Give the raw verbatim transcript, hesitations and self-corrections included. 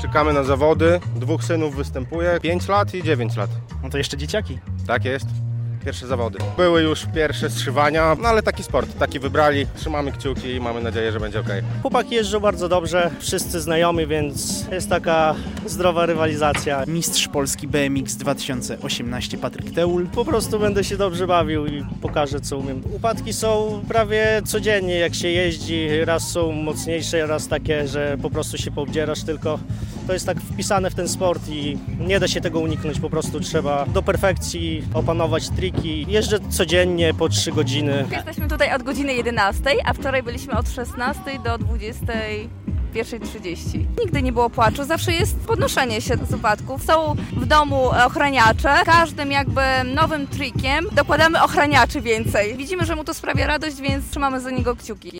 Czekamy na zawody. Dwóch synów występuje. pięć lat i dziewięć lat. No to jeszcze dzieciaki. Tak jest. Pierwsze zawody. Były już pierwsze zszywania, no ale taki sport, taki wybrali. Trzymamy kciuki i mamy nadzieję, że będzie ok. Chłopaki jeżdżą bardzo dobrze, wszyscy znajomi, więc jest taka zdrowa rywalizacja. Mistrz Polski B M X dwa tysiące osiemnaście Patryk Teul. Po prostu będę się dobrze bawił i pokażę, co umiem. Upadki są prawie codziennie, jak się jeździ. Raz są mocniejsze, raz takie, że po prostu się poobdzierasz, tylko to jest tak wpisane w ten sport i nie da się tego uniknąć. Po prostu trzeba do perfekcji opanować triki. Jeżdżę codziennie po trzy godziny. Jesteśmy tutaj od godziny jedenastej, a wczoraj byliśmy od szesnastej do dwudziestej pierwszej trzydzieści. Nigdy nie było płaczu, zawsze jest podnoszenie się z upadków. Są w domu ochraniacze. Każdym jakby nowym trikiem dokładamy ochraniaczy więcej. Widzimy, że mu to sprawia radość, więc trzymamy za niego kciuki.